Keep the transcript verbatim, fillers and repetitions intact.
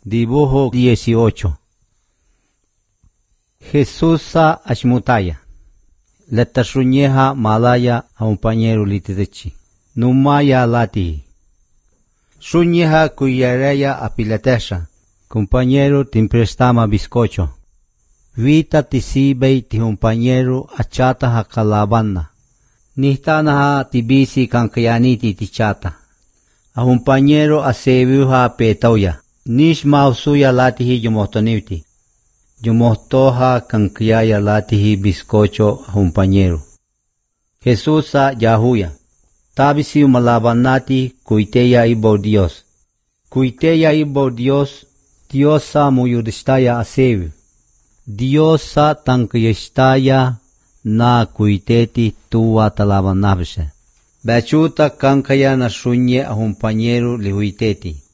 Dibujo dieciocho. Jesús sa ashmutaya. Letashuñeja malaya a un pañero litidechi. Numaya lati. Shuñeja cuyareya a pilatesha. Compañero timprestama bizcocho. Vita tisibei ti compañero achata ha calabana. Nihtana tibisi kankayaniti tichata. A compañero a seviuha petauya. Nish mausuya latihi yumotonivti. Yumotoha kankiyaya latihi bizcocho a compañero. Jesús sa yahuya. Tabisi umalabanati kuiteya ibo Dios. Kuiteya ibo Dios. Dios sa muyudistaya a seviu. Dios sa tankiyistaya na kuiteti tuwa talabanabse. Bachuta kankaya na shunye a compañero lihuiteti.